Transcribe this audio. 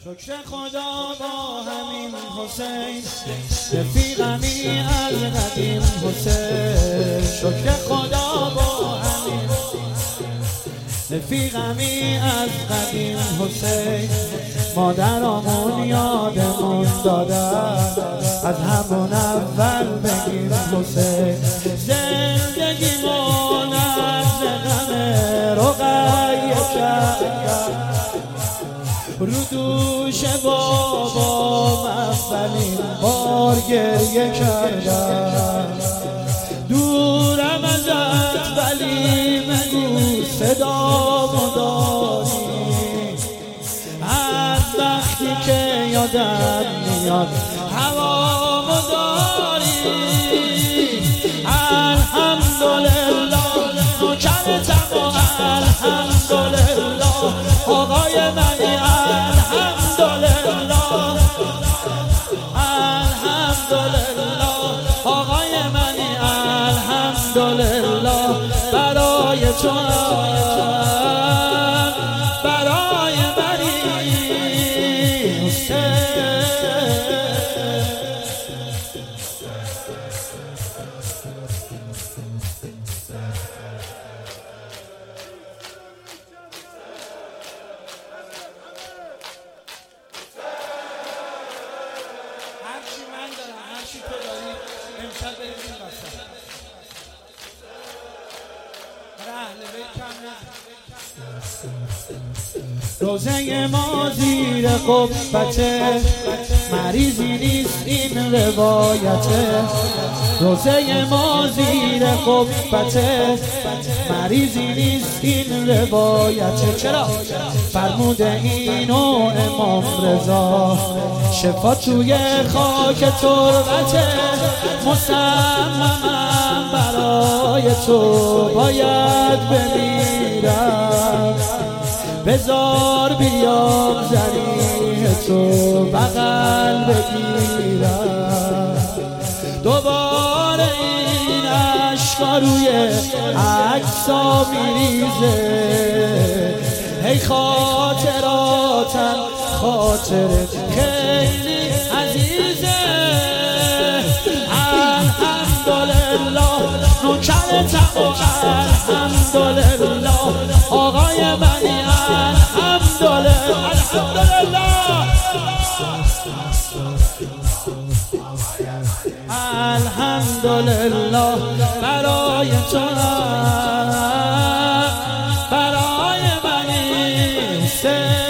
شکر خدا با همین حسین، رفیقمی از قدیم حسین. شکر خدا با همین رفیقمی از قدیم حسین. مادرامون یادمون دادن از همون اول بگیم حسین. زندگیمون از غم رقیه کرد، رو دوش بابا اولین بار گریه کردم. دورم ازت ولی مگو صدامو داری، از وقتی که یادم میاد هوامو داری. الحمدلله نوکرتم و الحمدلله آقای منی. الحمدلله الحمدلله آقای منی. الحمدلله برای تو برای منی هرچی من دارم هرچی تو داری امشب بریم این وسط. اهل بیت کم روزه ما زیر قبته، مریضی نیست این روایته. روزه ما زیر قبته، مریضی نیست این روایته. چرا؟ فرموده اینو امام رضا، شفا توی خاک تربته. مصممم برای تو باید بمیرم، بذار بیام ذریح تو بغل بگیرم. دوباره این عشقا روی عکسا میریزه، هی خاطراتم خاطرت خیلی عزیزه. الحمدلله نوکرتم و الحمدلله آقای منی. الحمدلله الحمدلله الحمدلله برای تو برای منی.